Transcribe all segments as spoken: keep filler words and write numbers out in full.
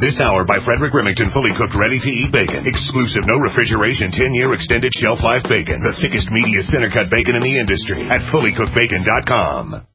This hour by Frederick Remington, fully cooked, ready-to-eat bacon. Exclusive, no refrigeration, ten-year extended shelf life bacon. The thickest, meatiest center-cut bacon in the industry at fully cooked bacon dot com.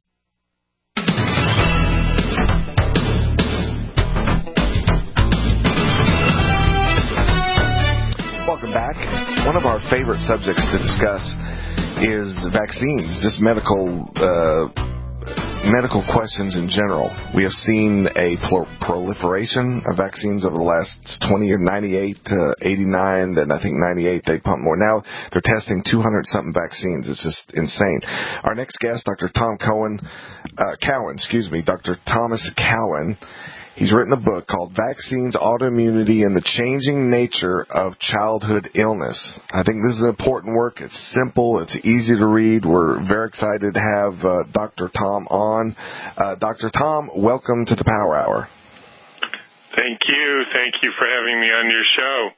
Welcome back. One of our favorite subjects to discuss is vaccines, just medical uh, medical questions in general. We have seen a pro- proliferation of vaccines over the last twenty years, ninety-eight to eighty-nine, and I think ninety-eight they pumped more. Now they're testing two hundred something vaccines. It's just insane. Our next guest, Doctor Tom Cohen, uh, Cowan, excuse me, Doctor Thomas Cowan. He's written a book called Vaccines, Autoimmunity, and the Changing Nature of Childhood Illness. I think this is important work. It's simple. It's easy to read. We're very excited to have uh, Doctor Tom on. Uh, Doctor Tom, welcome to the Power Hour. Thank you. Thank you for having me on your show.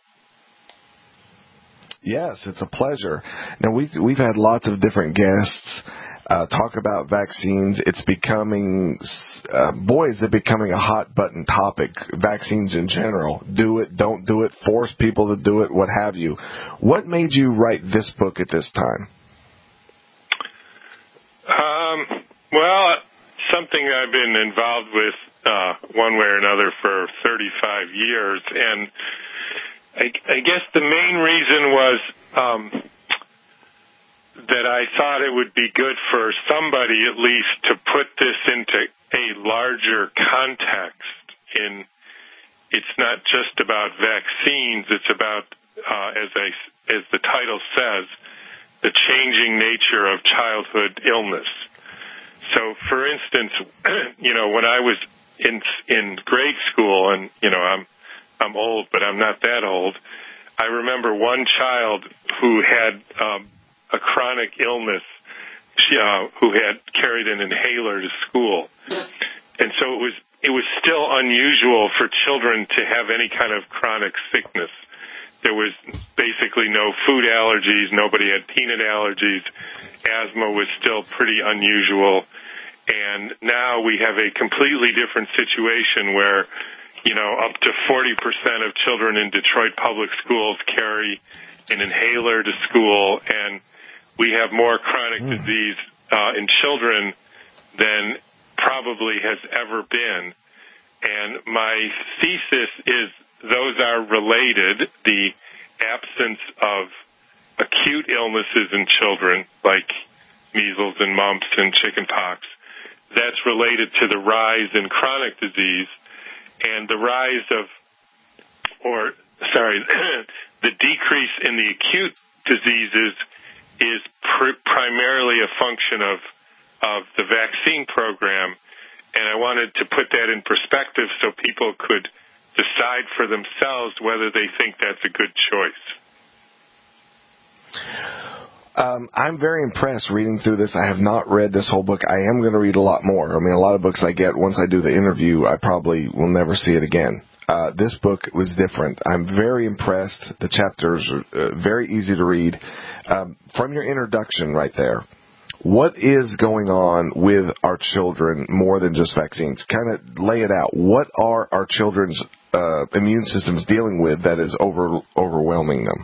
Yes, it's a pleasure. Now, we've, we've had lots of different guests Uh, talk about vaccines. It's becoming, uh, boy, is it becoming a hot button topic. Vaccines in general. Do it, don't do it, force people to do it, what have you. What made you write this book at this time? Um, well, something I've been involved with uh, one way or another for thirty-five years. And I, I guess the main reason was um, that I thought it would be good for somebody at least to put this into a larger context. In it's not just about vaccines, it's about, uh, as, I, as the title says, the changing nature of childhood illness. So, for instance, you know, when I was in in grade school, and, you know, I'm I'm old, but I'm not that old, I remember one child who had um, a chronic illness, she, uh, who had carried an inhaler to school. And so it was it was still unusual for children to have any kind of chronic sickness. There was basically no food allergies. Nobody had peanut allergies. Asthma was still pretty unusual. And now we have a completely different situation where, you know, up to forty percent of children in Detroit public schools carry an inhaler to school, and we have more chronic mm. disease uh, in children than probably has ever been. And my thesis is those are related. The absence of acute illnesses in children, like measles and mumps and chickenpox, that's related to the rise in chronic disease. And the rise of, or, sorry, the decrease in the acute diseases is pr- primarily a function of, of the vaccine program. And I wanted to put that in perspective so people could decide for themselves whether they think that's a good choice. Um, I'm very impressed reading through this. I have not read this whole book. I am going to read a lot more. I mean, a lot of books I get, once I do the interview, I probably will never see it again. Uh, this book was different. I'm very impressed. The chapters are uh, very easy to read. Um, from your introduction right there, what is going on with our children more than just vaccines? Kind of lay it out. What are our children's uh, immune systems dealing with that is over overwhelming them?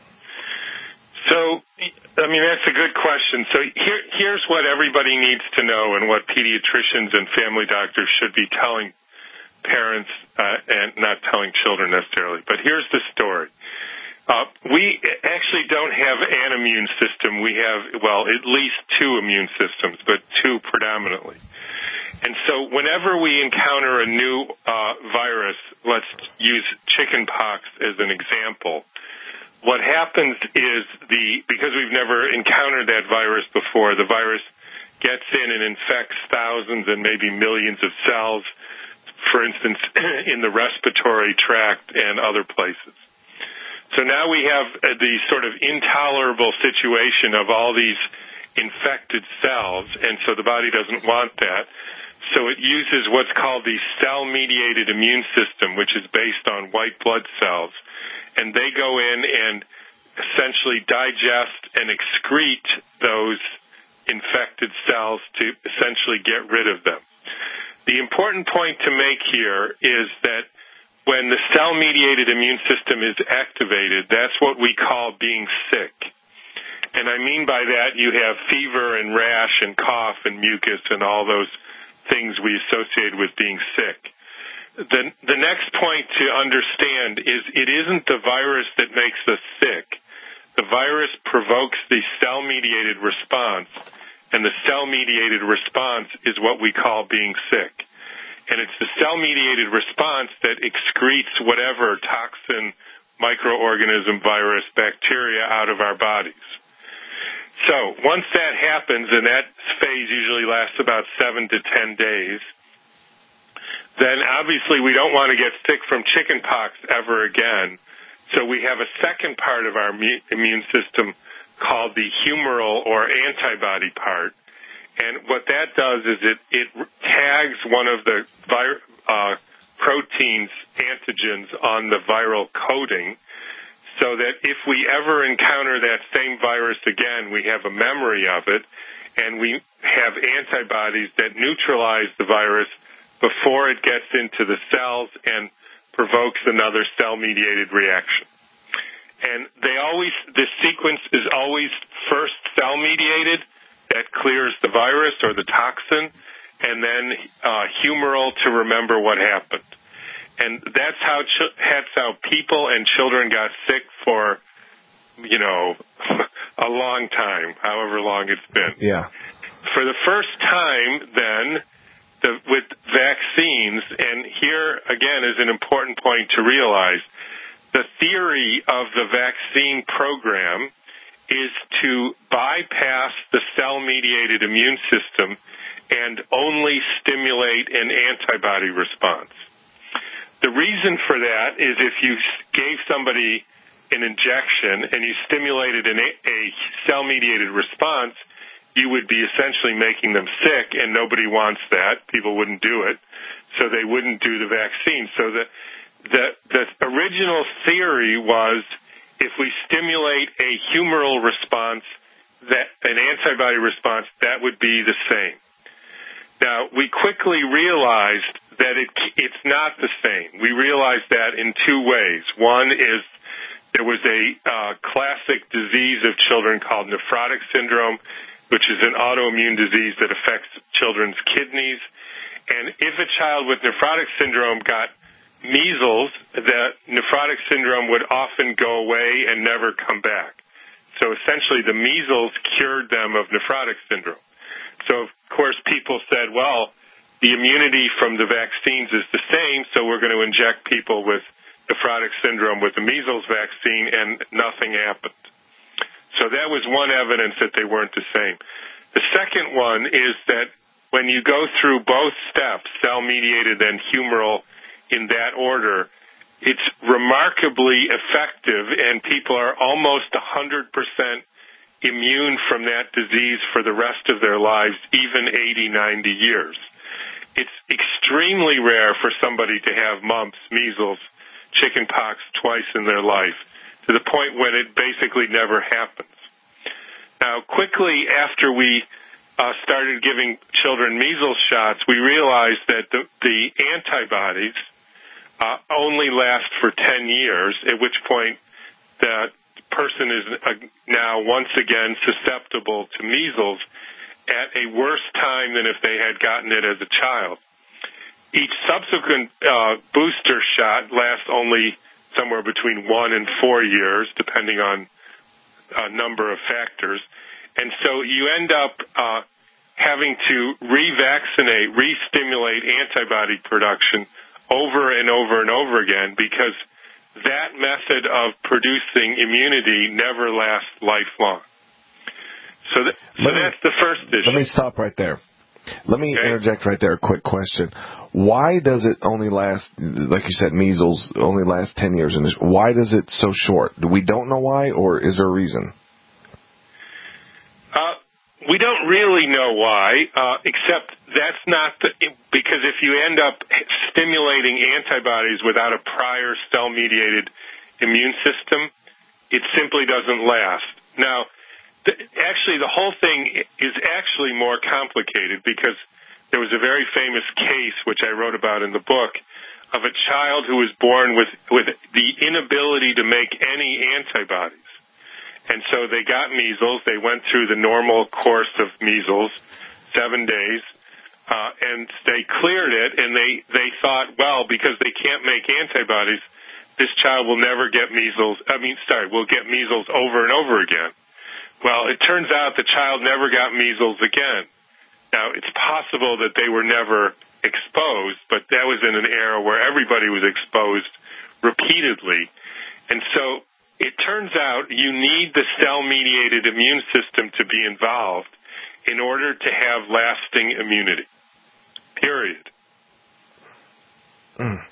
So, I mean, that's a good question. So here, here's what everybody needs to know and what pediatricians and family doctors should be telling parents uh, and not telling children necessarily. But here's the story. Uh, we actually don't have an immune system. We have, well, at least two immune systems, but two predominantly. And so whenever we encounter a new uh, virus, let's use chickenpox as an example, what happens is the, because we've never encountered that virus before, the virus gets in and infects thousands and maybe millions of cells, for instance, in the respiratory tract and other places. So now we have the sort of intolerable situation of all these infected cells, and so the body doesn't want that. So it uses what's called the cell-mediated immune system, which is based on white blood cells. And they go in and essentially digest and excrete those infected cells to essentially get rid of them. The important point to make here is that when the cell-mediated immune system is activated, that's what we call being sick. And I mean by that, you have fever and rash and cough and mucus and all those things we associate with being sick. The, the next point to understand is it isn't the virus that makes us sick. The virus provokes the cell-mediated response, and the cell-mediated response is what we call being sick. And it's the cell-mediated response that excretes whatever toxin, microorganism, virus, bacteria out of our bodies. So once that happens, and that phase usually lasts about seven to ten days, then obviously we don't want to get sick from chickenpox ever again. So we have a second part of our immune system called the humoral or antibody part. And what that does is it, it tags one of the vir- uh, proteins, antigens, on the viral coating, so that if we ever encounter that same virus again, we have a memory of it, and we have antibodies that neutralize the virus before it gets into the cells and provokes another cell-mediated reaction. And they always, this sequence is always first cell-mediated, that clears the virus or the toxin, and then uh, humoral to remember what happened. And that's how ch- that's how people and children got sick for, you know, a long time, however long it's been. Yeah. For the first time, then, the, with vaccines, and here, again, is an important point to realize, the theory of the vaccine program is to bypass the cell-mediated immune system and only stimulate an antibody response. The reason for that is if you gave somebody an injection and you stimulated an, a cell-mediated response, you would be essentially making them sick, and nobody wants that. People wouldn't do it, so they wouldn't do the vaccine. So the the, the original theory was if we stimulate a humoral response, that an antibody response, that would be the same. Now, we quickly realized that it, it's not the same. We realized that in two ways. One is there was a uh, classic disease of children called nephrotic syndrome, which is an autoimmune disease that affects children's kidneys. And if a child with nephrotic syndrome got measles, that nephrotic syndrome would often go away and never come back. So essentially the measles cured them of nephrotic syndrome. So, of course, people said, well, the immunity from the vaccines is the same, so we're going to inject people with nephrotic syndrome with the measles vaccine, and nothing happened. So that was one evidence that they weren't the same. The second one is that when you go through both steps, cell-mediated and humoral, in that order, it's remarkably effective, and people are almost one hundred percent immune from that disease for the rest of their lives, even eighty, ninety years. It's extremely rare for somebody to have mumps, measles, chickenpox twice in their life, to the point when it basically never happens. Now, quickly after we uh, started giving children measles shots, we realized that the, the antibodies Uh, only last for ten years, at which point the person is uh, now once again susceptible to measles at a worse time than if they had gotten it as a child. Each subsequent uh, booster shot lasts only somewhere between one and four years, depending on a number of factors. And so you end up uh, having to revaccinate, re-stimulate antibody production over and over and over again, because that method of producing immunity never lasts lifelong. So, th- so me, that's the first issue. Let me stop right there. Let me okay. interject right there. A quick question. Why does it only last, like you said, measles only last ten years? In this, why does it so short? We don't know why, or is there a reason? Uh, we don't really know why, uh, except that's not the, because if you end up stimulating antibodies without a prior cell-mediated immune system, it simply doesn't last. Now, th- actually, the whole thing is actually more complicated, because there was a very famous case, which I wrote about in the book, of a child who was born with, with the inability to make any antibodies. And so they got measles. They went through the normal course of measles, seven days, uh, and they cleared it, and they, they thought, well, because they can't make antibodies, this child will never get measles. I mean, sorry, will get measles over and over again. Well, it turns out the child never got measles again. Now, it's possible that they were never exposed, but that was in an era where everybody was exposed repeatedly. And so it turns out you need the cell-mediated immune system to be involved in order to have lasting immunity, period. Mm.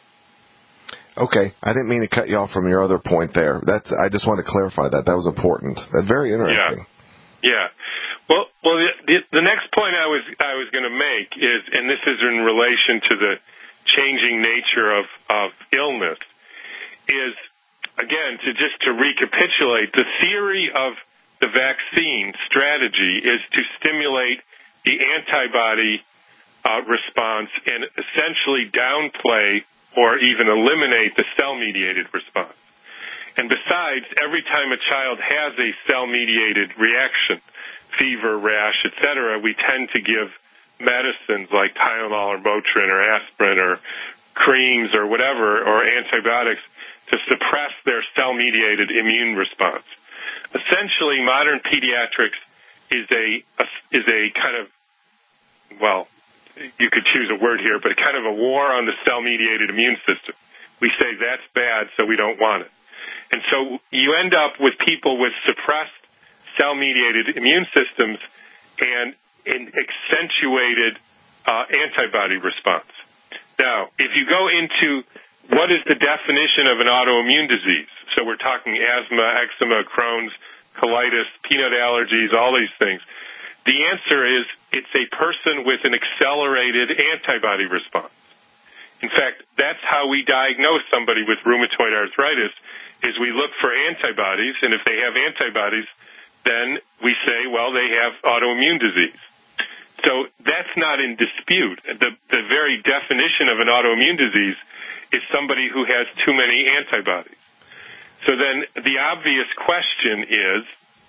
Okay, I didn't mean to cut you off from your other point there. That's, I just want to clarify that. That was important. That's very interesting. Yeah. yeah. Well, well, the, the, the next point I was I was going to make is, and this is in relation to the changing nature of, of illness, is again to just to recapitulate, the theory of the vaccine strategy is to stimulate the antibody uh, response and essentially downplay or even eliminate the cell-mediated response. And besides, every time a child has a cell-mediated reaction, fever, rash, et cetera, we tend to give medicines like Tylenol or Motrin or aspirin or creams or whatever, or antibiotics to suppress their cell-mediated immune response. Essentially, modern pediatrics is a, a is a kind of, well, you could choose a word here, but kind of a war on the cell-mediated immune system. We say that's bad, so we don't want it. And so you end up with people with suppressed cell-mediated immune systems and an accentuated uh, antibody response. Now, if you go into what is the definition of an autoimmune disease, so we're talking asthma, eczema, Crohn's, colitis, peanut allergies, all these things, the answer is it's a person with an accelerated antibody response. In fact, that's how we diagnose somebody with rheumatoid arthritis, is we look for antibodies, and if they have antibodies, then we say, well, they have autoimmune disease. So that's not in dispute. The, the very definition of an autoimmune disease is somebody who has too many antibodies. So then the obvious question is,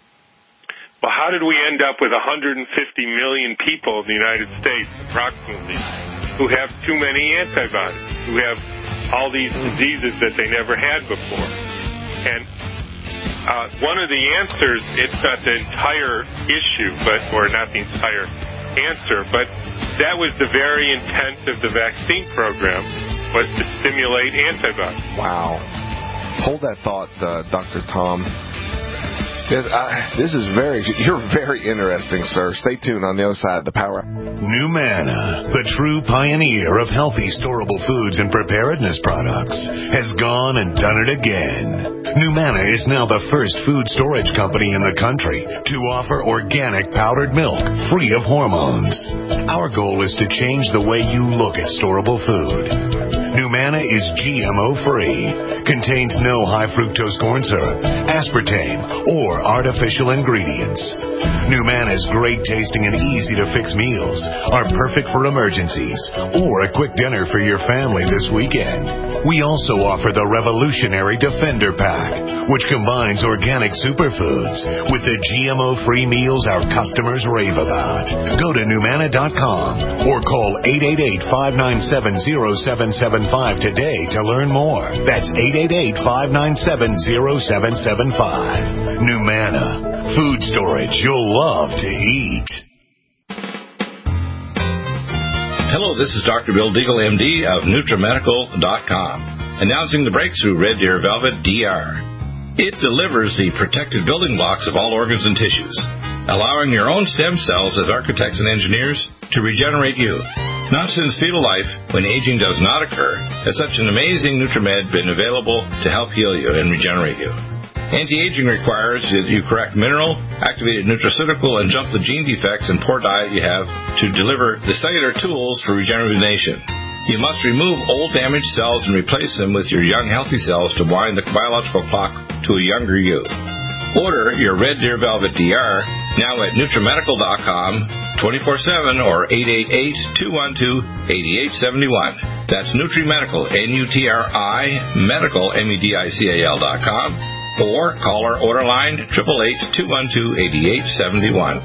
well, how did we end up with one hundred fifty million people in the United States, approximately, who have too many antibodies, who have all these diseases that they never had before? And uh, one of the answers, it's not the entire issue, but or not the entire answer, but that was the very intent of the vaccine program, was to stimulate antibodies. Wow. Hold that thought, uh, Doctor Tom. It, uh, this is very, you're very interesting, sir. Stay tuned on the other side of the power. NuManna, the true pioneer of healthy storable foods and preparedness products, has gone and done it again. NuManna is now the first food storage company in the country to offer organic powdered milk free of hormones. Our goal is to change the way you look at storable food. NuManna is G M O-free, contains no high fructose corn syrup, aspartame, or artificial ingredients. NuManna's great tasting and easy to fix meals are perfect for emergencies or a quick dinner for your family this weekend. We also offer the revolutionary Defender Pack, which combines organic superfoods with the G M O-free meals our customers rave about. Go to numanna dot com or call eight eight eight, five nine seven, zero seven seven five today to learn more. That's eight eight eight, five nine seven, zero seven seven five. NuManna, food storage you'll love to eat. Hello, this is Doctor Bill Deagle, M D of NutriMedical dot com, announcing the breakthrough Red Deer Velvet D R. It delivers the protected building blocks of all organs and tissues, allowing your own stem cells as architects and engineers to regenerate you. Not since fetal life, when aging does not occur, has such an amazing NutriMed been available to help heal you and regenerate you. Anti-aging requires that you correct mineral, activated nutraceutical, and jump the gene defects and poor diet you have to deliver the cellular tools for rejuvenation. You must remove old damaged cells and replace them with your young healthy cells to wind the biological clock to a younger you. Order your Red Deer Velvet D R now at NutriMedical dot com twenty-four seven or eight eight eight, two one two, eight eight seven one. That's NutriMedical, N U T R I, medical, M E D I C A L dot com, or call our order line, eight eight eight, two one two, eight eight seven one.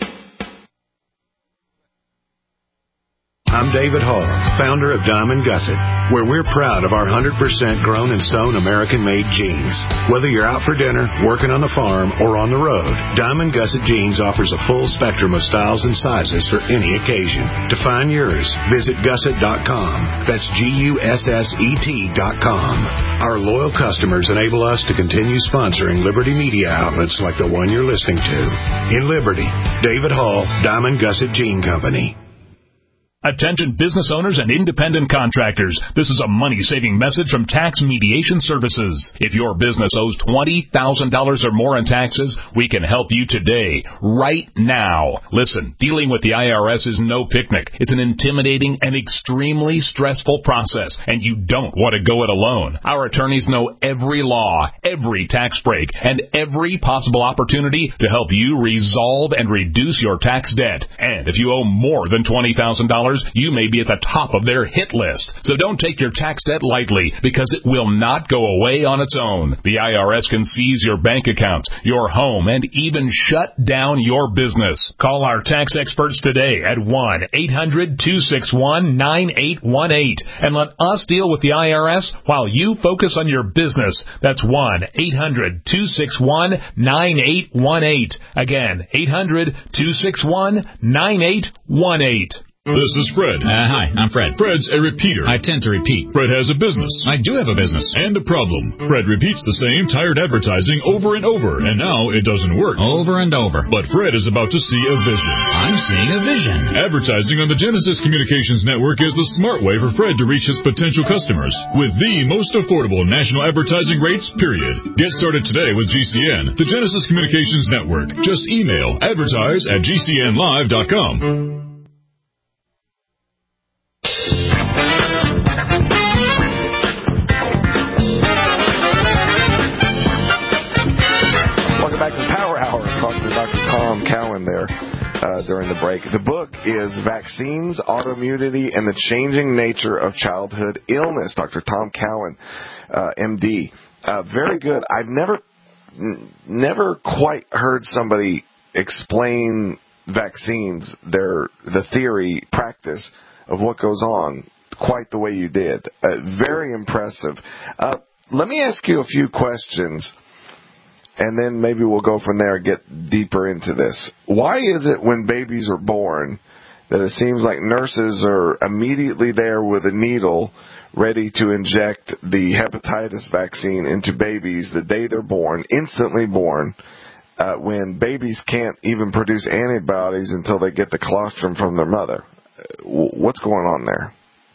I'm David Hall, founder of Diamond Gusset, where we're proud of our one hundred percent grown and sewn American-made jeans. Whether you're out for dinner, working on the farm, or on the road, Diamond Gusset Jeans offers a full spectrum of styles and sizes for any occasion. To find yours, visit gusset dot com. That's G U S S E T dot com. Our loyal customers enable us to continue sponsoring Liberty media outlets like the one you're listening to. In Liberty, David Hall, Diamond Gusset Jean Company. Attention business owners and independent contractors. This is a money-saving message from Tax Mediation Services. If your business owes twenty thousand dollars or more in taxes, we can help you today, right now. Listen, dealing with the I R S is no picnic. It's an intimidating and extremely stressful process, and you don't want to go it alone. Our attorneys know every law, every tax break, and every possible opportunity to help you resolve and reduce your tax debt. And if you owe more than twenty thousand dollars, you may be at the top of their hit list. So don't take your tax debt lightly, because it will not go away on its own. The I R S can seize your bank accounts, your home, and even shut down your business. Call our tax experts today at one eight hundred, two six one, nine eight one eight and let us deal with the I R S while you focus on your business. That's one eight hundred, two six one, nine eight one eight. Again, eight hundred, two six one, nine eight one eight. This is Fred. Uh, hi, I'm Fred. Fred's a repeater. I tend to repeat. Fred has a business. I do have a business. And a problem. Fred repeats the same tired advertising over and over, and now it doesn't work. Over and over. But Fred is about to see a vision. I'm seeing a vision. Advertising on the Genesis Communications Network is the smart way for Fred to reach his potential customers with the most affordable national advertising rates, period. Get started today with G C N, the Genesis Communications Network. Just email advertise at G C N live dot com. Welcome back to the Power Hour. Talking to Doctor Tom Cowan there uh, during the break. The book is Vaccines, Autoimmunity, and the Changing Nature of Childhood Illness. Doctor Tom Cowan, uh, M D. Uh, very good. I've never, n- never quite heard somebody explain vaccines, their the theory, practice of what goes on quite the way you did. Uh, very impressive. Uh, let me ask you a few questions, and then maybe we'll go from there and get deeper into this. Why is it when babies are born that it seems like nurses are immediately there with a needle ready to inject the hepatitis vaccine into babies the day they're born, instantly born, uh, when babies can't even produce antibodies until they get the colostrum from their mother? What's going on there?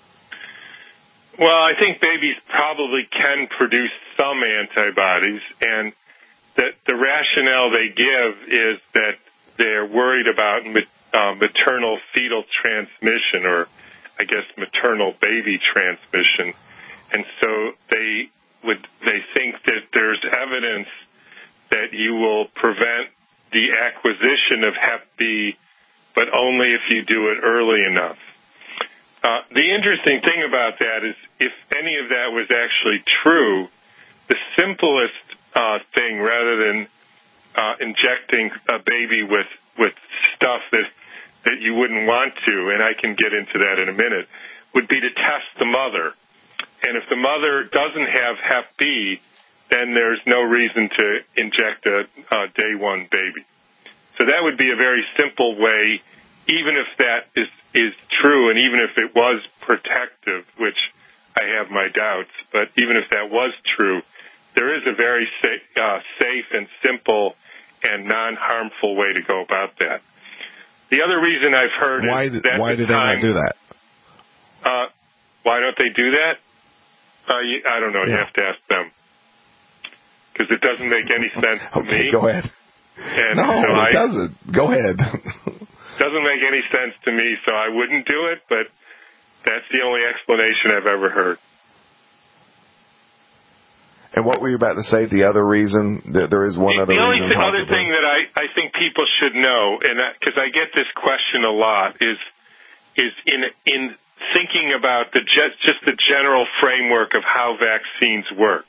Well, I think babies probably can produce some antibodies, and that the rationale they give is that they're worried about uh, maternal fetal transmission, or I guess maternal baby transmission, and so they would they think that there's evidence that you will prevent the acquisition of Hep B, but only if you do it early enough. Uh, the interesting thing about that is if any of that was actually true, the simplest uh, thing, rather than uh, injecting a baby with, with stuff that, that you wouldn't want to, and I can get into that in a minute, would be to test the mother. And if the mother doesn't have Hep B, then there's no reason to inject a, a day one baby. So that would be a very simple way, even if that is, is true, and even if it was protective, which I have my doubts, but even if that was true, there is a very safe, uh, safe and simple and non-harmful way to go about that. The other reason I've heard why is did, that why the did time, they not do that? Uh, why don't they do that? Uh, you, I don't know. Yeah. You have to ask them, because it doesn't make any sense to okay, me. Go ahead. And no, so it I, doesn't. Go ahead. Doesn't make any sense to me, so I wouldn't do it, but that's the only explanation I've ever heard. And what were you about to say? The other reason? That there is one the, other the only reason. The only possibly. other thing that I, I think people should know, and because I get this question a lot, is is in in thinking about the just the general framework of how vaccines work.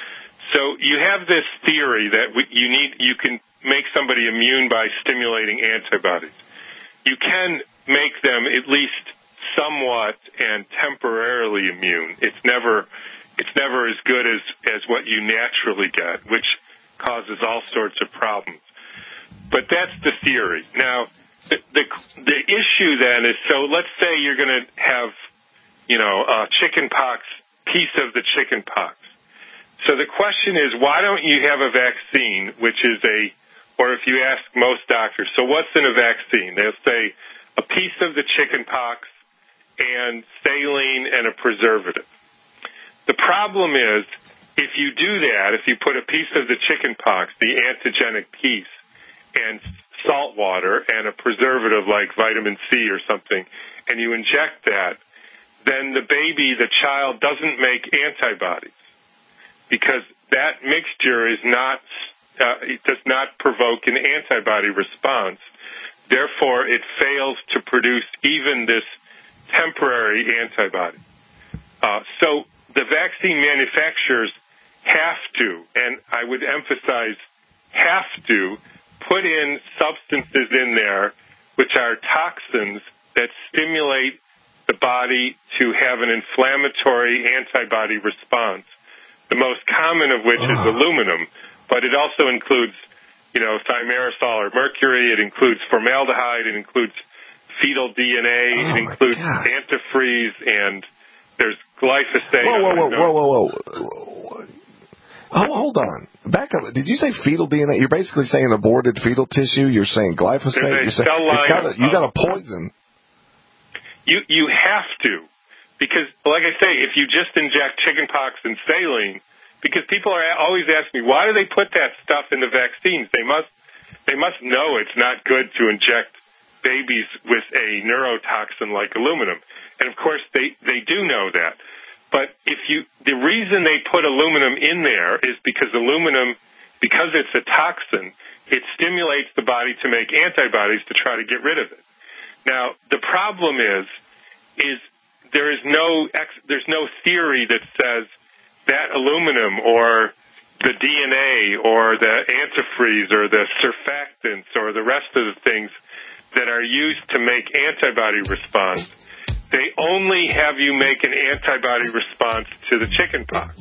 So you have this theory that you need you can make somebody immune by stimulating antibodies. You can make them at least somewhat and temporarily immune. It's never it's never as good as, as what you naturally get, which causes all sorts of problems. But that's the theory. Now, the the, the issue then is, so let's say you're going to have, you know, a chicken pox, piece of the chicken pox. So the question is, why don't you have a vaccine, which is a, or if you ask most doctors, so what's in a vaccine? They'll say a piece of the chicken pox and saline and a preservative. The problem is, if you do that, if you put a piece of the chicken pox, the antigenic piece, and salt water and a preservative like vitamin C or something, and you inject that, then the baby, the child, doesn't make antibodies because that mixture is not, uh, it does not provoke an antibody response. Therefore, it fails to produce even this temporary antibody. Uh, so the vaccine manufacturers have to, and I would emphasize have to, put in substances in there which are toxins that stimulate the body to have an inflammatory antibody response, the most common of which is aluminum, but it also includes, you know, thimerosal or mercury, it includes formaldehyde, it includes fetal D N A, oh it includes gosh. antifreeze, and there's glyphosate. Whoa, whoa, whoa, whoa, whoa, whoa. Oh, hold on. Back up. Did you say fetal D N A? You're basically saying aborted fetal tissue. You're saying glyphosate. You're saying, it's got a, you got a poison. You you have to, because like I say, if you just inject chickenpox and saline, because people are always asking me, why do they put that stuff in the vaccines? They must they must know it's not good to inject babies with a neurotoxin like aluminum, and of course they they do know that. But if you, the reason they put aluminum in there is because aluminum, because it's a toxin, it stimulates the body to make antibodies to try to get rid of it. Now, the problem is, is there is no, there's no theory that says that aluminum or the D N A or the antifreeze or the surfactants or the rest of the things that are used to make antibody response, they only have you make an antibody response to the chickenpox.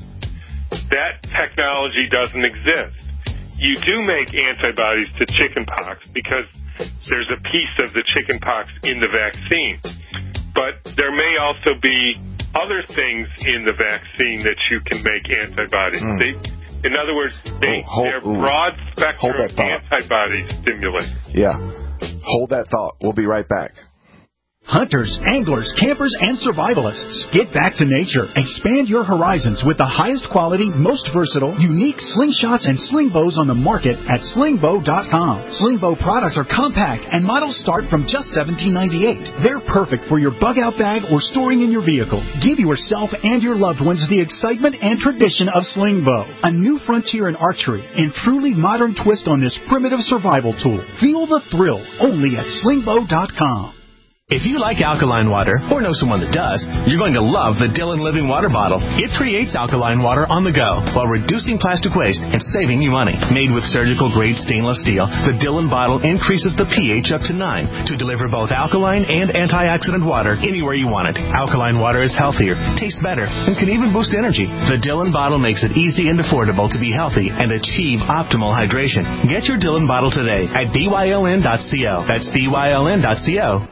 That technology doesn't exist. You do make antibodies to chickenpox because there's a piece of the chickenpox in the vaccine. But there may also be other things in the vaccine that you can make antibodies. Mm. They, in other words, they, oh, hold, they're broad-spectrum antibody stimulants. Yeah. Hold that thought. We'll be right back. Hunters, anglers, campers, and survivalists. Get back to nature. Expand your horizons with the highest quality, most versatile, unique slingshots and sling bows on the market at sling bow dot com. Sling bow products are compact and models start from just seventeen ninety-eight. They're perfect for your bug-out bag or storing in your vehicle. Give yourself and your loved ones the excitement and tradition of sling bow, a new frontier in archery and truly modern twist on this primitive survival tool. Feel the thrill only at sling bow dot com. If you like alkaline water, or know someone that does, you're going to love the Dillon Living Water Bottle. It creates alkaline water on the go while reducing plastic waste and saving you money. Made with surgical-grade stainless steel, the Dillon bottle increases the pH up to nine to deliver both alkaline and antioxidant water anywhere you want it. Alkaline water is healthier, tastes better, and can even boost energy. The Dillon bottle makes it easy and affordable to be healthy and achieve optimal hydration. Get your Dillon bottle today at B Y L N dot co. That's B Y L N dot co.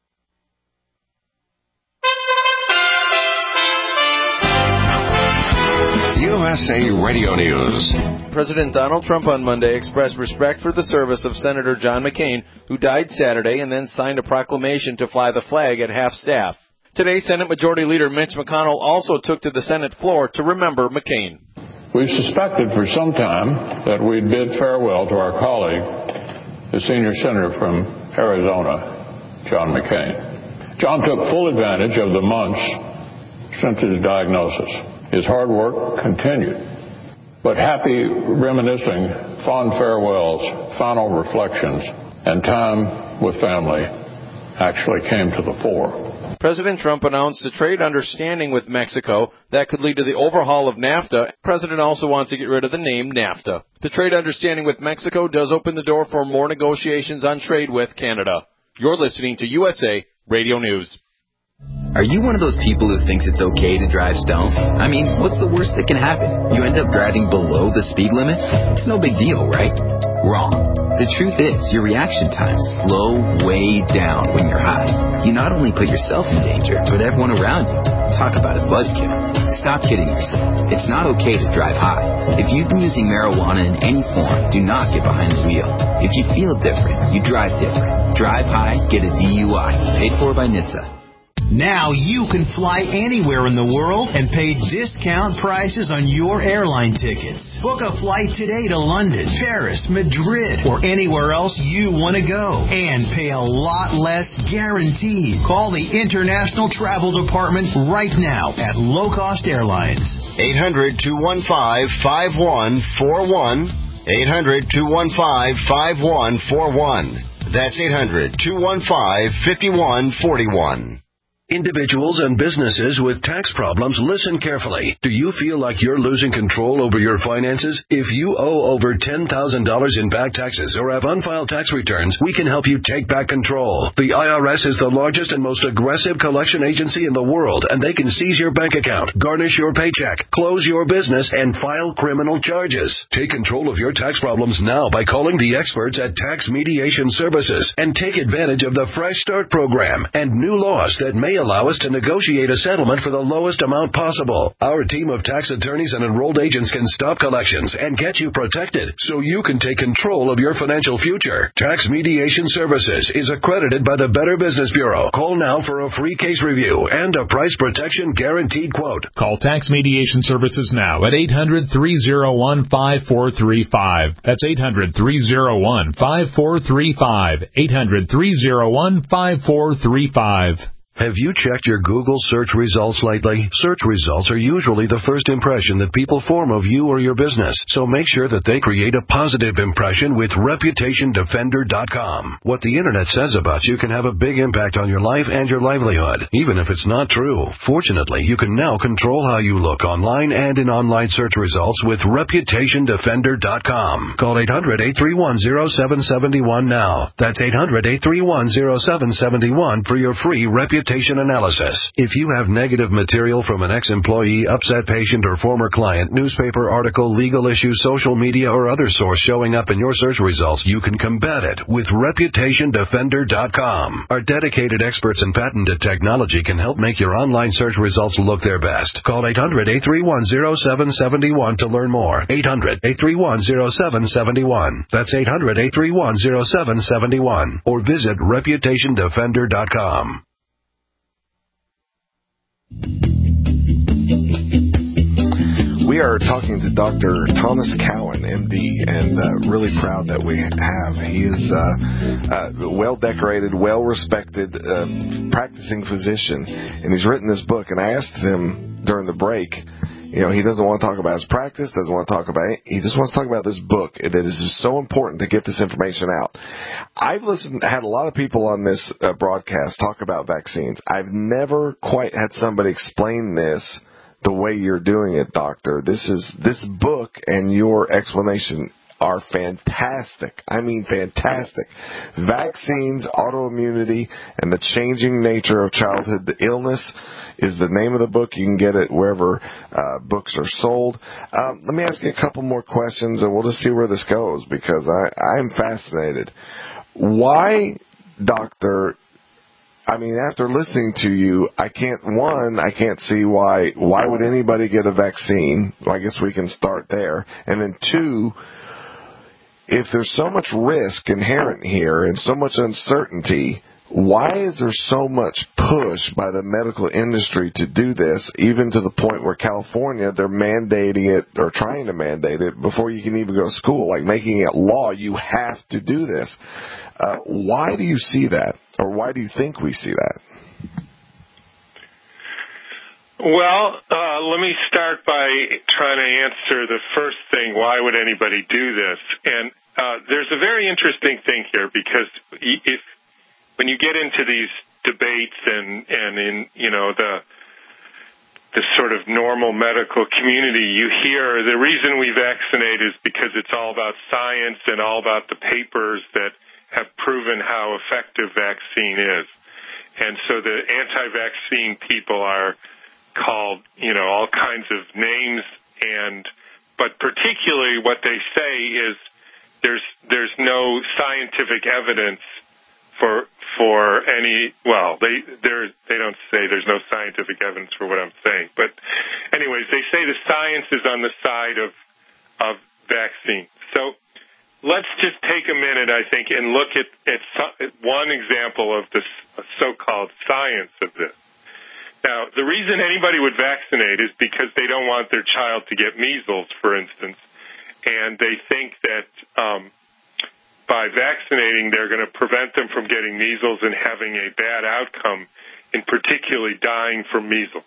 U S A Radio News. President Donald Trump on Monday expressed respect for the service of Senator John McCain, who died Saturday and then signed a proclamation to fly the flag at half-staff. Today, Senate Majority Leader Mitch McConnell also took to the Senate floor to remember McCain. We've suspected for some time that we'd bid farewell to our colleague, the senior senator from Arizona, John McCain. John took full advantage of the months since his diagnosis. His hard work continued, but happy reminiscing, fond farewells, final reflections, and time with family actually came to the fore. President Trump announced a trade understanding with Mexico that could lead to the overhaul of NAFTA. The president also wants to get rid of the name NAFTA. The trade understanding with Mexico does open the door for more negotiations on trade with Canada. You're listening to U S A Radio News. Are you one of those people who thinks it's okay to drive stoned? I mean, what's the worst that can happen? You end up driving below the speed limit? It's no big deal, right? Wrong. The truth is, your reaction times slow way down when you're high. You not only put yourself in danger, but everyone around you. Talk about a buzzkill. Stop kidding yourself. It's not okay to drive high. If you've been using marijuana in any form, do not get behind the wheel. If you feel different, you drive different. Drive high, get a D U I. Paid for by N H T S A. Now you can fly anywhere in the world and pay discount prices on your airline tickets. Book a flight today to London, Paris, Madrid, or anywhere else you want to go. And pay a lot less guaranteed. Call the International Travel Department right now at Low Cost Airlines. eight hundred, two one five, five one four one. eight hundred, two one five, five one four one. That's eight hundred, two one five, five one four one. Individuals and businesses with tax problems, listen carefully. Do you feel like you're losing control over your finances? If you owe over ten thousand dollars in back taxes or have unfiled tax returns, we can help you take back control. The I R S is the largest and most aggressive collection agency in the world, and they can seize your bank account, garnish your paycheck, close your business, and file criminal charges. Take control of your tax problems now by calling the experts at Tax Mediation Services and take advantage of the Fresh Start program and new laws that may allow us to negotiate a settlement for the lowest amount possible. Our team of tax attorneys and enrolled agents can stop collections and get you protected so you can take control of your financial future. Tax Mediation Services is accredited by the Better Business Bureau. Call now for a free case review and a price protection guaranteed quote. Call Tax Mediation Services now at eight hundred, three oh one, five four three five. That's eight hundred, three oh one, five four three five. eight hundred, three oh one, five four three five. Have you checked your Google search results lately? Search results are usually the first impression that people form of you or your business, so make sure that they create a positive impression with Reputation Defender dot com. What the Internet says about you can have a big impact on your life and your livelihood, even if it's not true. Fortunately, you can now control how you look online and in online search results with Reputation Defender dot com. Call eight hundred, eight three one, oh seven seven one now. That's eight hundred, eight three one, oh seven seven one for your free Reputation analysis. If you have negative material from an ex-employee, upset patient, or former client, newspaper article, legal issue, social media, or other source showing up in your search results, you can combat it with Reputation Defender dot com. Our dedicated experts in patented technology can help make your online search results look their best. Call eight hundred, eight three one, oh seven seven one to learn more. eight hundred, eight three one, oh seven seven one. That's eight hundred, eight three one, oh seven seven one. Or visit Reputation Defender dot com. We are talking to Doctor Thomas Cowan, M D, and uh, really proud that we have. He is uh, a well-decorated, well-respected, uh, practicing physician, and he's written this book. And I asked him during the break, you know, he doesn't want to talk about his practice, doesn't want to talk about it. He just wants to talk about this book. It is just so important to get this information out. I've listened, had a lot of people on this uh, broadcast talk about vaccines. I've never quite had somebody explain this the way you're doing it, doctor. This is this book and your explanation are fantastic. I mean fantastic. Vaccines, autoimmunity, and the changing nature of childhood illness is the name of the book. You can get it wherever uh, books are sold. Um, let me ask you a couple more questions, and we'll just see where this goes, because I, I'm fascinated. Why, doctor, I mean, after listening to you, I can't, one, I can't see why, why would anybody get a vaccine? Well, I guess we can start there. And then two, if there's so much risk inherent here and so much uncertainty, why is there so much push by the medical industry to do this, even to the point where California, they're mandating it or trying to mandate it before you can even go to school, like making it law, you have to do this. Uh, why do you see that, or why do you think we see that? Well, uh, let me start by trying to answer the first thing, why would anybody do this? And uh, there's a very interesting thing here, because if when you get into these debates and, and in, you know, the the sort of normal medical community, you hear the reason we vaccinate is because it's all about science and all about the papers that have proven how effective vaccine is. And so the anti-vaccine people are called, you know, all kinds of names, and but particularly what they say is there's there's no scientific evidence for for any, well, they they're, they don't say there's no scientific evidence for what I'm saying. But anyways, they say the science is on the side of of vaccine. So let's just take a minute, I think, and look at, at, some, at one example of the so-called science of this. Now, the reason anybody would vaccinate is because they don't want their child to get measles, for instance, and they think that um, by vaccinating, they're going to prevent them from getting measles and having a bad outcome, in particularly dying from measles.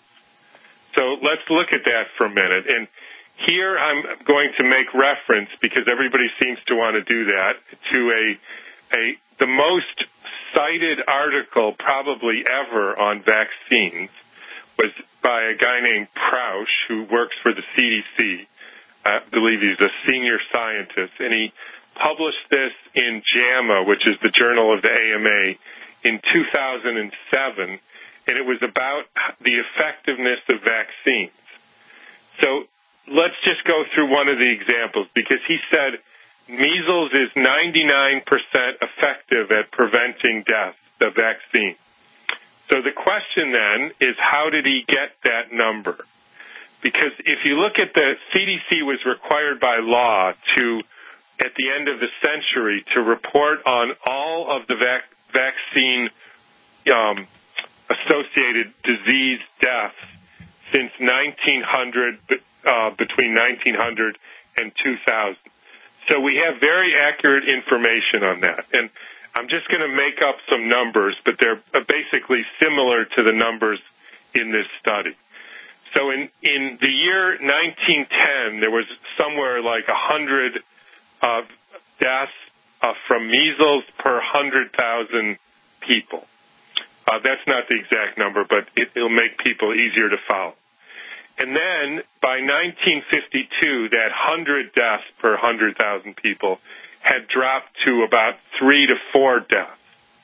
So let's look at that for a minute. And here I'm going to make reference, because everybody seems to want to do that, to a, a the most cited article probably ever on vaccines was by a guy named Prausch, who works for the C D C. I believe he's a senior scientist, and he published this in JAMA, which is the Journal of the A M A, in two thousand seven, and it was about the effectiveness of vaccines. So let's just go through one of the examples, because he said measles is ninety-nine percent effective at preventing death, the vaccine. So the question then is, how did he get that number? Because if you look at the C D C was required by law to, at the end of the century, to report on all of the vac- vaccine um, associated disease deaths since nineteen hundred, uh, between nineteen hundred and two thousand. So we have very accurate information on that. And I'm just going to make up some numbers, but they're basically similar to the numbers in this study. So in, in the year nineteen ten, there was somewhere like one hundred uh, deaths uh, from measles per one hundred thousand people. Uh, that's not the exact number, but it, it'll make people easier to follow. And then by nineteen fifty-two, that one hundred deaths per one hundred thousand people had dropped to about three to four deaths.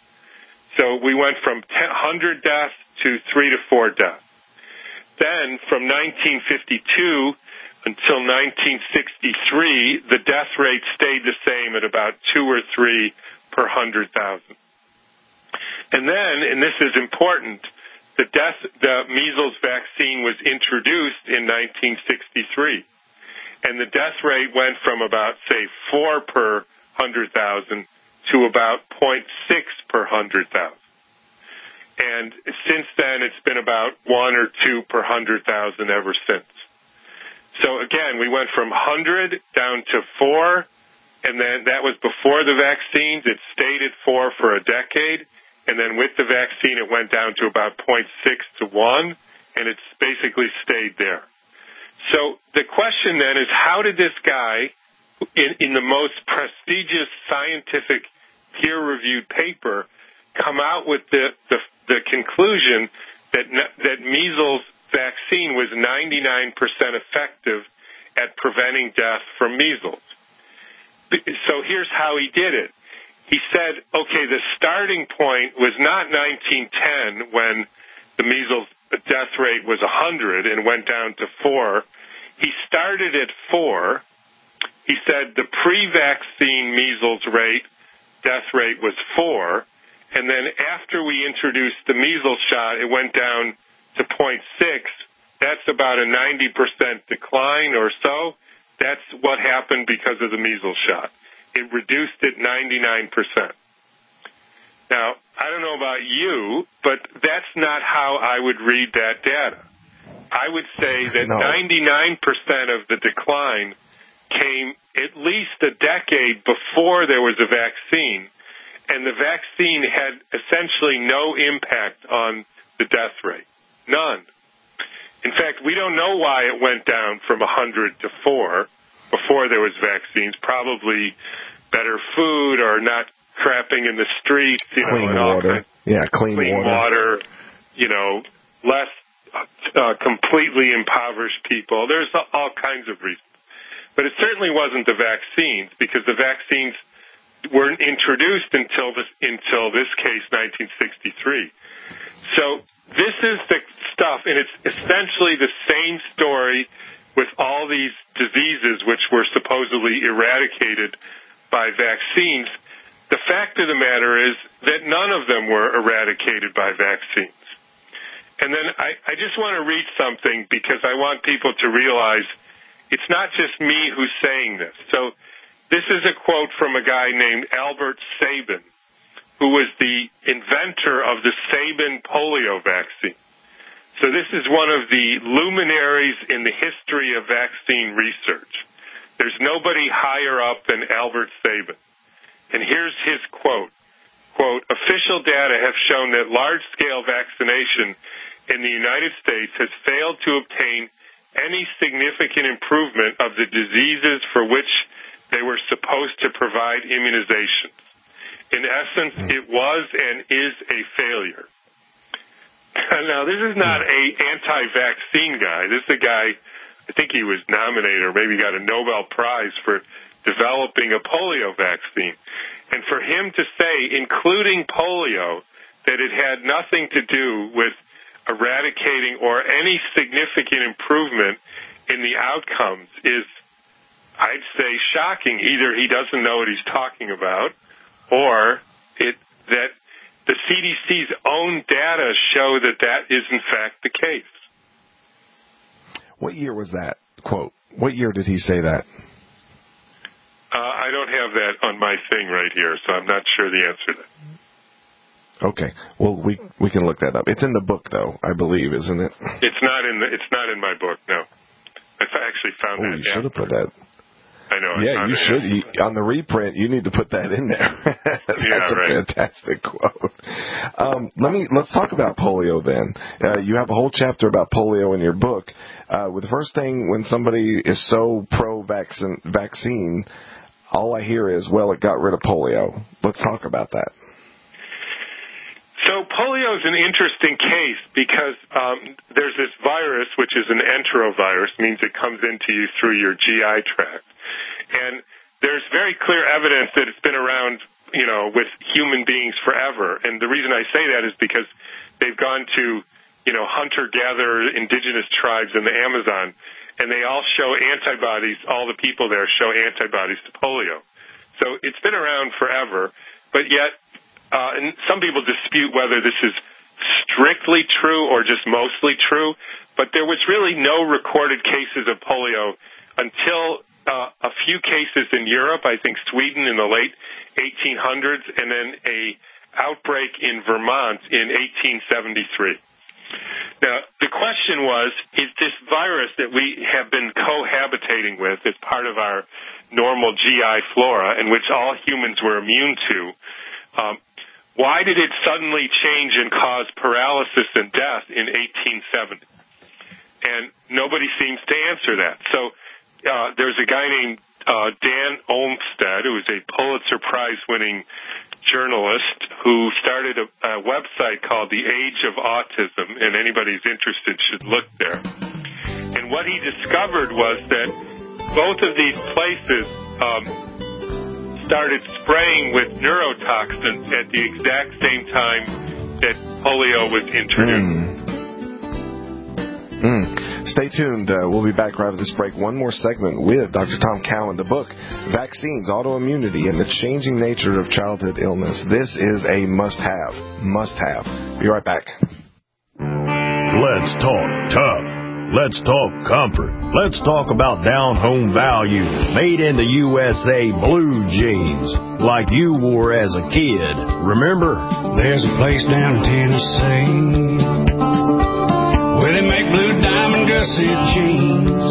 So we went from one hundred deaths to three to four deaths. Then from nineteen fifty-two until nineteen sixty-three, the death rate stayed the same at about two or three per one hundred thousand. And then, and this is important, the death, the measles vaccine was introduced in nineteen sixty-three. And the death rate went from about, say, four per one hundred thousand to about zero point six per one hundred thousand. And since then, it's been about one or two per one hundred thousand ever since. So again, we went from one hundred down to four, and then that was before the vaccines. It stayed at four for a decade. And then with the vaccine, it went down to about zero point six to one, and it's basically stayed there. So the question then is, how did this guy, in, in the most prestigious scientific peer-reviewed paper, come out with the, the, the conclusion that, that measles vaccine was ninety-nine percent effective at preventing death from measles? So here's how he did it. He said, okay, the starting point was not nineteen ten, when the measles death rate was one hundred and went down to four. He started at four. He said the pre-vaccine measles rate, death rate was four. And then after we introduced the measles shot, it went down to zero point six. That's about a ninety percent decline or so. That's what happened because of the measles shot. It reduced it ninety-nine percent. Now, I don't know about you, but that's not how I would read that data. I would say that no. ninety-nine percent of the decline came at least a decade before there was a vaccine, and the vaccine had essentially no impact on the death rate. None. In fact, we don't know why it went down from one hundred to four before there was vaccines. Probably better food or not crapping in the streets, you clean know, and water. all kinds, yeah, clean, clean water. water, you know, less uh, completely impoverished people. There's all kinds of reasons. But it certainly wasn't the vaccines, because the vaccines weren't introduced until this, until this case, nineteen sixty-three. So this is the stuff, and it's essentially the same story with all these diseases which were supposedly eradicated by vaccines. The fact of the matter is that none of them were eradicated by vaccines. And then I, I just want to read something, because I want people to realize it's not just me who's saying this. So this is a quote from a guy named Albert Sabin, who was the inventor of the Sabin polio vaccine. So this is one of the luminaries in the history of vaccine research. There's nobody higher up than Albert Sabin. And here's his quote. Quote, official data have shown that large-scale vaccination in the United States has failed to obtain any significant improvement of the diseases for which they were supposed to provide immunizations. In essence, it was and is a failure. Now, this is not a anti-vaccine guy. This is a guy, I think he was nominated or maybe got a Nobel Prize for developing a polio vaccine. And for him to say, including polio, that it had nothing to do with eradicating or any significant improvement in the outcomes is, I'd say, shocking. Either he doesn't know what he's talking about, or it that the C D C's own data show that that is, in fact, the case. What year was that quote? What year did he say that? Uh, I don't have that on my thing right here, so I'm not sure the answer to that. Okay. Well, we we can look that up. It's in the book, though, I believe, isn't it? It's not in the. It's not in my book. No, I actually found oh, that. You should have put that. I know. Yeah, you should. You, on the reprint, you need to put that in there. That's yeah, a right. fantastic quote. Um, let me let's talk about polio then. Uh, you have a whole chapter about polio in your book. Uh, with the first thing, when somebody is so pro-vaccine, vaccine, all I hear is, "Well, it got rid of polio." Let's talk about that. So polio is an interesting case because um, there's this virus, which is an enterovirus, means it comes into you through your G I tract. And there's very clear evidence that it's been around, you know, with human beings forever. And the reason I say that is because they've gone to, you know, hunter-gatherer indigenous tribes in the Amazon, and they all show antibodies, all the people there show antibodies to polio. So it's been around forever, but yet, uh, and some people dispute whether this is strictly true or just mostly true, but there was really no recorded cases of polio until Uh, a few cases in Europe, I think Sweden in the late eighteen hundreds, and then a outbreak in Vermont in eighteen seventy-three. Now, the question was, is this virus that we have been cohabitating with as part of our normal G I flora, and which all humans were immune to, um, why did it suddenly change and cause paralysis and death in eighteen seventy? And nobody seems to answer that. So Uh, there's a guy named uh, Dan Olmsted, who is a Pulitzer Prize-winning journalist, who started a, a website called The Age of Autism, and anybody who's interested should look there. And what he discovered was that both of these places um, started spraying with neurotoxins at the exact same time that polio was introduced. Mm. Mm. Stay tuned. Uh, we'll be back right after this break. One more segment with Doctor Tom Cowan, the book, Vaccines, Autoimmunity, and the Changing Nature of Childhood Illness. This is a must-have. Must-have. Be right back. Let's talk tough. Let's talk comfort. Let's talk about down-home values. Made in the U S A blue jeans, like you wore as a kid. Remember? There's a place down in Tennessee where they make blue diamond gusset jeans.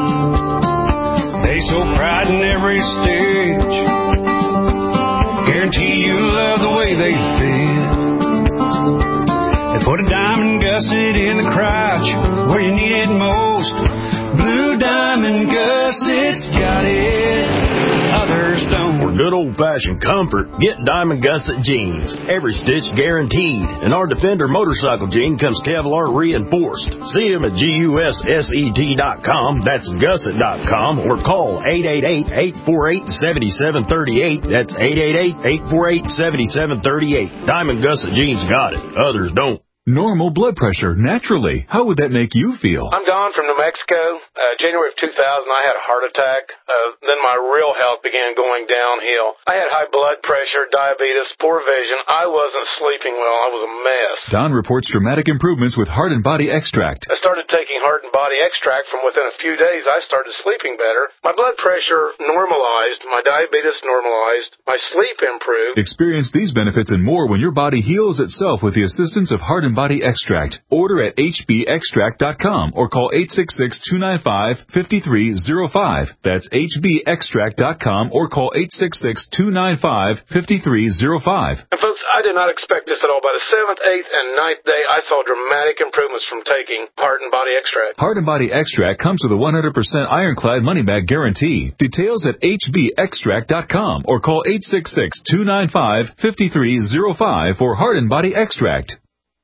They so pride in every stitch, guarantee you love the way they fit. They put a diamond gusset in the crotch where you need it most. Blue diamond gussets got it, others don't. good old-fashioned comfort, get Diamond Gusset jeans. Every stitch guaranteed. And our Defender motorcycle jean comes Kevlar reinforced. See them at gusset dot com. That's gusset dot com. Or call eight eight eight, eight four eight, seven seven three eight. That's eight eight eight, eight four eight, seven seven three eight. Diamond Gusset jeans got it. Others don't. Normal blood pressure, naturally. How would that make you feel? I'm Don from New Mexico. Uh, January of two thousand, I had a heart attack. Uh, then my real health began going downhill. I had high blood pressure, diabetes, poor vision. I wasn't sleeping well. I was a mess. Don reports dramatic improvements with Heart and Body Extract. I started taking Heart and Body Extract. From within a few days, I started sleeping better. My blood pressure normalized. My diabetes normalized. My sleep improved. Experience these benefits and more when your body heals itself with the assistance of Heart and Body Extract. Order at h b extract dot com or call eight six six, two nine five, five three zero five. That's h b extract dot com or call eight six six, two nine five, five three zero five. And folks, I did not expect this at all. By the seventh, eighth, and ninth day, I saw dramatic improvements from taking Heart and Body Extract. Heart and Body Extract comes with a one hundred percent ironclad money-back guarantee. Details at h b extract dot com or call eight six six, two nine five, five three zero five for Heart and Body Extract.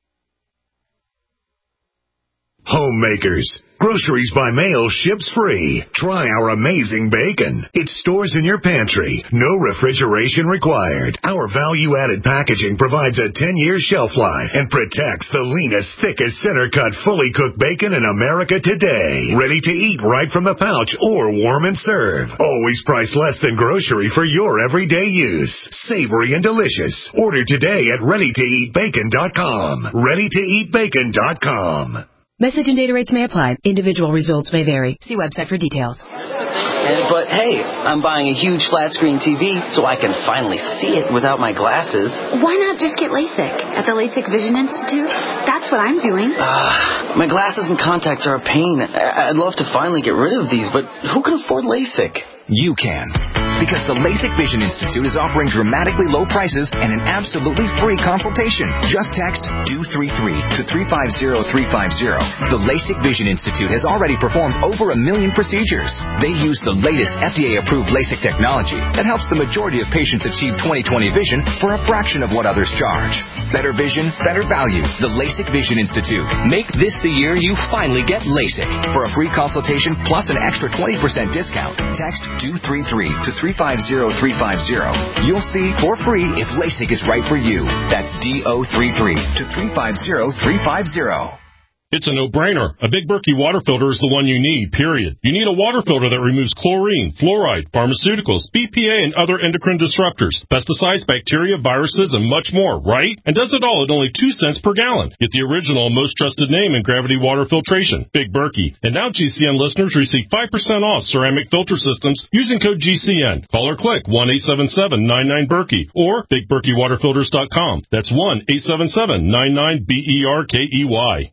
Homemakers. Groceries by mail ships free. Try our amazing bacon. It stores in your pantry. No refrigeration required. Our value-added packaging provides a ten-year shelf life and protects the leanest, thickest, center-cut, fully cooked bacon in America today. Ready to eat right from the pouch or warm and serve. Always priced less than grocery for your everyday use. Savory and delicious. Order today at ready to eat bacon dot com. ready to eat bacon dot com. Message and data rates may apply. Individual results may vary. See website for details. And, but hey, I'm buying a huge flat screen T V so I can finally see it without my glasses. Why not just get LASIK at the LASIK Vision Institute? That's what I'm doing. Uh, my glasses and contacts are a pain. I'd love to finally get rid of these, but who can afford LASIK? You can. Because the LASIK Vision Institute is offering dramatically low prices and an absolutely free consultation. Just text D O three three to three five zero three five zero. The LASIK Vision Institute has already performed over a million procedures. They use the latest F D A-approved LASIK technology that helps the majority of patients achieve twenty twenty vision for a fraction of what others charge. Better vision, better value. The LASIK Vision Institute. Make this the year you finally get LASIK. For a free consultation plus an extra twenty percent discount, text D O three three to three five zero three five zero. You'll see for free if LASIK is right for you. That's D O three three to three five zero three five zero. It's a no-brainer. A Big Berkey water filter is the one you need, period. You need a water filter that removes chlorine, fluoride, pharmaceuticals, B P A, and other endocrine disruptors, pesticides, bacteria, viruses, and much more, right? And does it all at only two cents per gallon. Get the original, most trusted name in gravity water filtration, Big Berkey. And now G C N listeners receive five percent off ceramic filter systems using code G C N. Call or click one eight seven seven nine nine Berkey or big berkey water filters dot com. That's one eight seven seven nine nine B E R K E Y.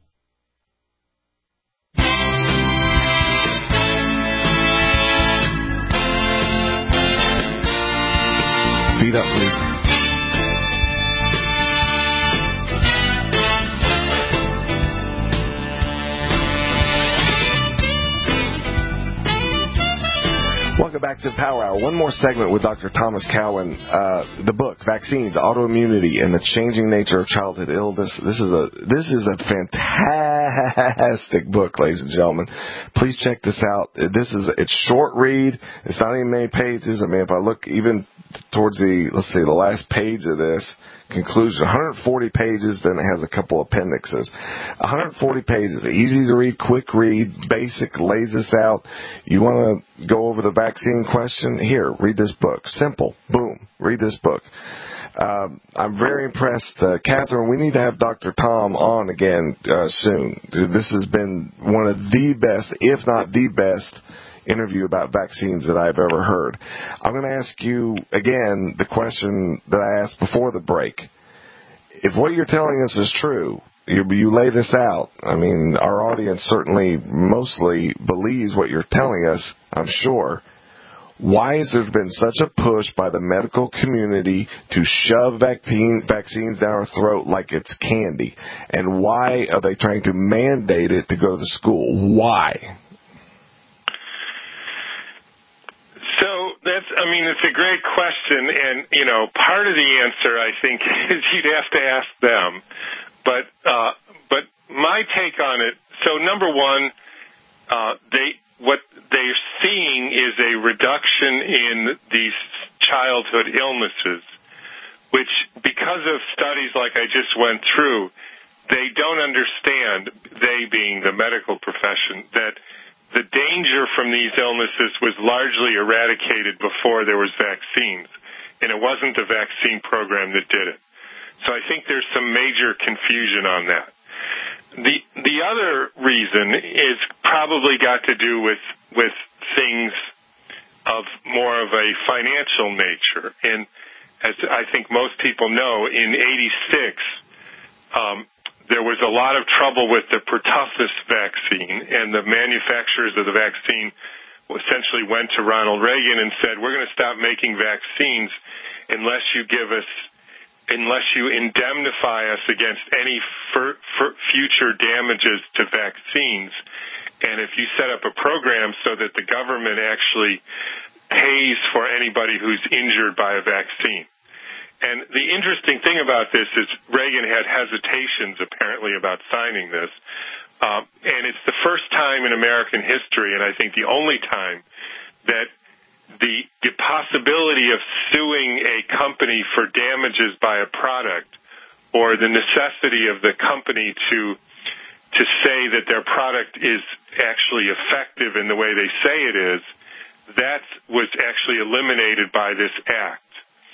Feet up, please. Welcome back to the Power Hour. One more segment with Doctor Thomas Cowan. Uh, the book, Vaccines, Autoimmunity, and the Changing Nature of Childhood Illness. This is a this is a fantastic book, ladies and gentlemen. Please check this out. This is it's short read. It's not even many pages. I mean, if I look even towards the let's say the last page of this conclusion, one hundred forty pages. Then it has a couple appendixes. one hundred forty pages, easy to read, quick read, basic, lays this out. You want to go over the vaccine question? Here, read this book. Simple. Boom. Read this book. Uh, I'm very impressed. Uh, Catherine, we need to have Doctor Tom on again uh, soon. This has been one of the best, if not the best, interview about vaccines that I've ever heard. I'm going to ask you again the question that I asked before the break. If what you're telling us is true, you, you lay this out. I mean, our audience certainly mostly believes what you're telling us, I'm sure. Why has there been such a push by the medical community to shove vaccine, vaccines down our throat like it's candy? And why are they trying to mandate it to go to school? Why? So that's, I mean, it's a great question, and, you know, part of the answer, I think, is you'd have to ask them. But, uh, but my take on it, so number one, uh, they, what they're seeing is a reduction in these childhood illnesses, which, because of studies like I just went through, they don't understand, they being the medical profession, that the danger from these illnesses was largely eradicated before there was vaccines, and it wasn't the vaccine program that did it. So I think there's some major confusion on that. The the other reason is probably got to do with with things of more of a financial nature. And as I think most people know, in eighty-six, um, there was a lot of trouble with the pertussis vaccine, and the manufacturers of the vaccine essentially went to Ronald Reagan and said, we're going to stop making vaccines unless you give us, unless you indemnify us against any fur, fur, future damages to vaccines. And if you set up a program so that the government actually pays for anybody who's injured by a vaccine. And the interesting thing about this is Reagan had hesitations, apparently, about signing this. Uh, and it's the first time in American history, and I think the only time, that the, the possibility of suing a company for damages by a product, or the necessity of the company to to say that their product is actually effective in the way they say it is, that was actually eliminated by this act.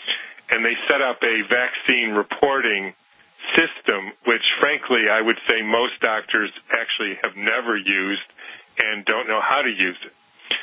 And they set up a vaccine reporting system, which, frankly, I would say most doctors actually have never used and don't know how to use it.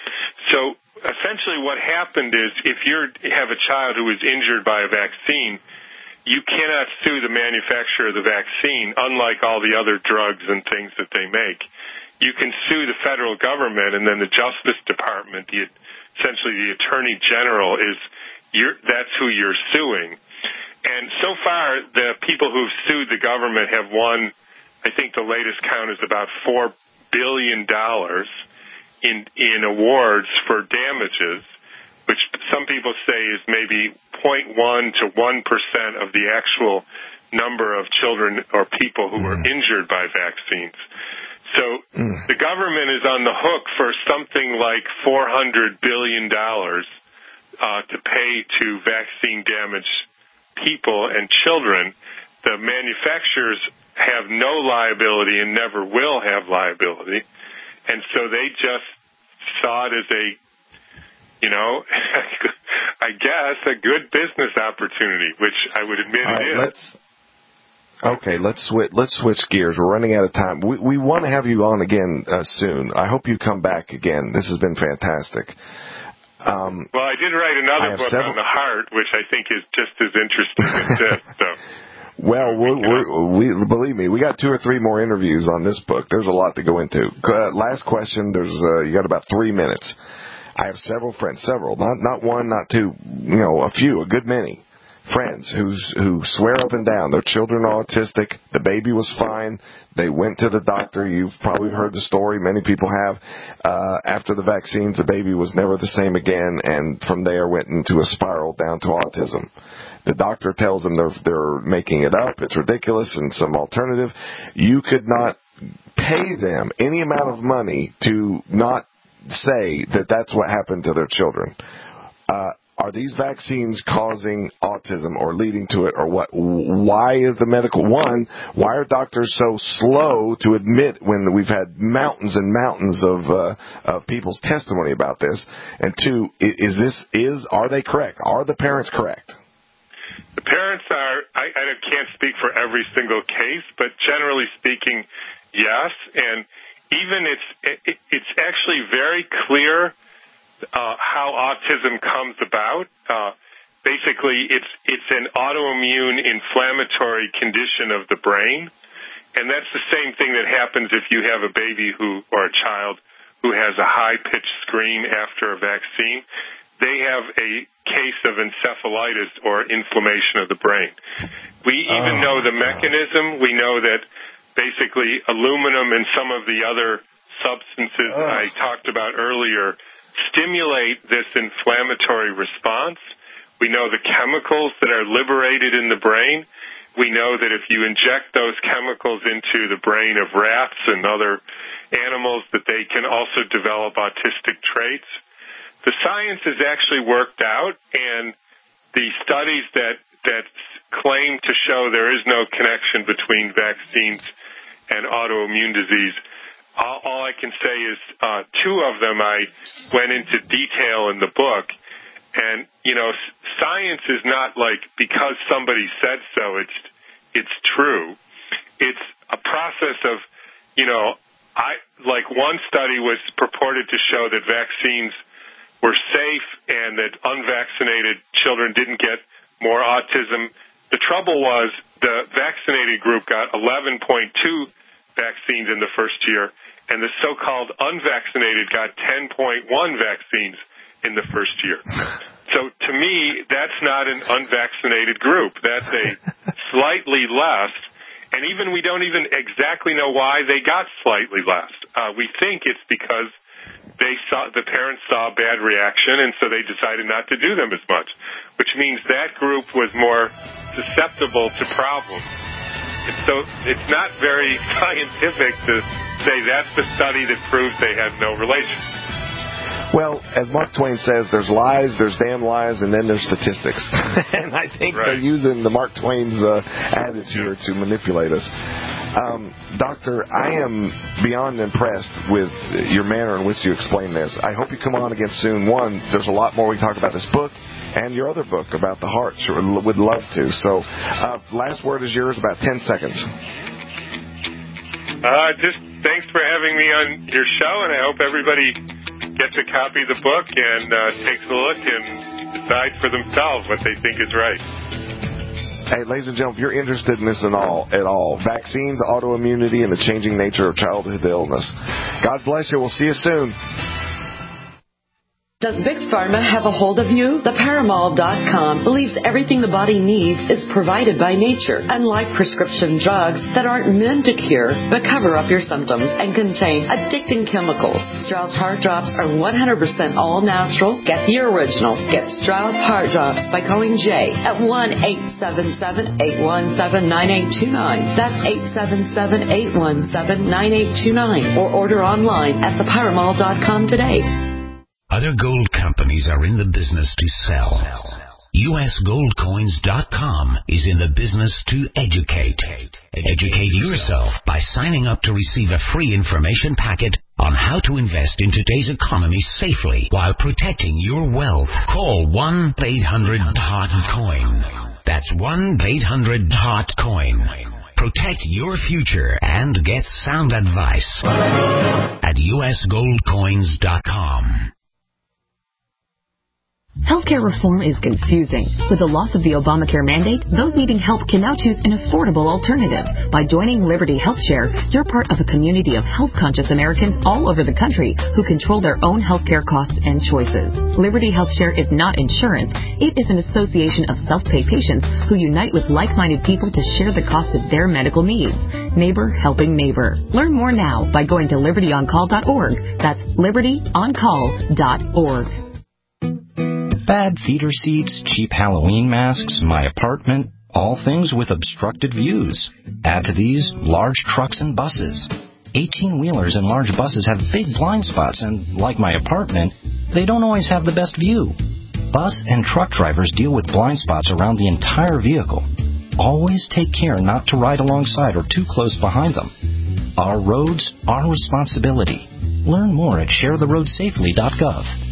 So essentially what happened is if you have a child who is injured by a vaccine, you cannot sue the manufacturer of the vaccine, unlike all the other drugs and things that they make. You can sue the federal government, and then the Justice Department, the, essentially the Attorney General, is You're, that's who you're suing. And so far, the people who've sued the government have won, I think the latest count is about four billion dollars in, in awards for damages, which some people say is maybe zero point one to one percent of the actual number of children or people who were injured by vaccines. So mm. the government is on the hook for something like four hundred billion dollars Uh, to pay to vaccine-damaged people and children. The manufacturers have no liability and never will have liability, and so they just saw it as a, you know, I guess, a good business opportunity, which I would admit All it right, is. Let's, okay, let's switch. Let's switch gears. We're running out of time. We we want to have you on again uh, soon. I hope you come back again. This has been fantastic. Um, well, I did write another book several... on the heart, which I think is just as interesting as this. So. Well, we're, we're, we believe me, we got two or three more interviews on this book. There's a lot to go into. Uh, last question. There's uh, you got about three minutes. I have several friends, several, not not one, not two, you know, a few, a good many friends who's who swear up and down their children are autistic. The baby was fine. They went to the doctor. You've probably heard the story. Many people have. Uh, after the vaccines, the baby was never the same again, and from there went into a spiral down to autism. The doctor tells them they're they're making it up. It's ridiculous and some alternative. You could not pay them any amount of money to not say that that's what happened to their children. Uh, Are these vaccines causing autism or leading to it, or what? Why is the medical one? Why are doctors so slow to admit when we've had mountains and mountains of uh, of people's testimony about this? And two, is this is are they correct? Are the parents correct? The parents are. I, I can't speak for every single case, but generally speaking, yes. And even it's it, it's actually very clear. Uh, how autism comes about. Uh, basically, it's it's an autoimmune inflammatory condition of the brain, and that's the same thing that happens if you have a baby who or a child who has a high-pitched scream after a vaccine. They have a case of encephalitis or inflammation of the brain. We even oh, know the mechanism. We know that basically aluminum and some of the other substances oh. I talked about earlier stimulate this inflammatory response. We know the chemicals that are liberated in the brain. We know that if you inject those chemicals into the brain of rats and other animals, that they can also develop autistic traits. The science is actually worked out, and the studies that, that claim to show there is no connection between vaccines and autoimmune disease, all, all I can say is uh, two of them I went into detail in the book. And, you know, science is not like because somebody said so, it's it's true. It's a process of, you know, I like one study was purported to show that vaccines were safe and that unvaccinated children didn't get more autism. The trouble was the vaccinated group got eleven point two vaccines in the first year, and the so-called unvaccinated got ten point one vaccines in the first year. So to me, that's not an unvaccinated group. That's a slightly less, and even we don't even exactly know why they got slightly less. Uh, we think it's because they saw the parents saw a bad reaction, and so they decided not to do them as much, which means that group was more susceptible to problems. And so it's not very scientific to say that's the study that proves they have no relation. Well, as Mark Twain says, there's lies, there's damn lies, and then there's statistics. And I think right. they're using the Mark Twain's uh, adage here to manipulate us. Um, Doctor, I am beyond impressed with your manner in which you explain this. I hope you come on again soon. One, there's a lot more we can talk about this book and your other book about the heart. Sure, would love to. So, uh, last word is yours, about ten seconds. Uh, just thanks for having me on your show, and I hope everybody gets a copy of the book and uh, takes a look and decides for themselves what they think is right. Hey, ladies and gentlemen, if you're interested in this at all, at all, vaccines, autoimmunity, and the changing nature of childhood illness. God bless you. We'll see you soon. Does Big Pharma have a hold of you? The Paramall dot com believes everything the body needs is provided by nature, unlike prescription drugs that aren't meant to cure but cover up your symptoms and contain addicting chemicals. Strauss Heart Drops are one hundred percent all natural. Get the original. Get Strauss Heart Drops by calling Jay at one eight seven seven, eight one seven, nine eight two nine. That's eight seven seven, eight one seven, nine eight two nine. Or order online at the Paramall dot com today. Other gold companies are in the business to sell. U S gold coins dot com is in the business to educate. Educate yourself by signing up to receive a free information packet on how to invest in today's economy safely while protecting your wealth. Call one eight hundred hot coin. That's one eight hundred hot coin. Protect your future and get sound advice at U S gold coins dot com. Healthcare reform is confusing. With the loss of the Obamacare mandate, those needing help can now choose an affordable alternative. By joining Liberty HealthShare, you're part of a community of health-conscious Americans all over the country who control their own healthcare costs and choices. Liberty HealthShare is not insurance. It is an association of self-pay patients who unite with like-minded people to share the cost of their medical needs. Neighbor helping neighbor. Learn more now by going to liberty on call dot org. That's liberty on call dot org. Bad theater seats, cheap Halloween masks, my apartment, all things with obstructed views. Add to these large trucks and buses. eighteen-wheelers and large buses have big blind spots, and like my apartment, they don't always have the best view. Bus and truck drivers deal with blind spots around the entire vehicle. Always take care not to ride alongside or too close behind them. Our roads, our responsibility. Learn more at share the road safely dot gov.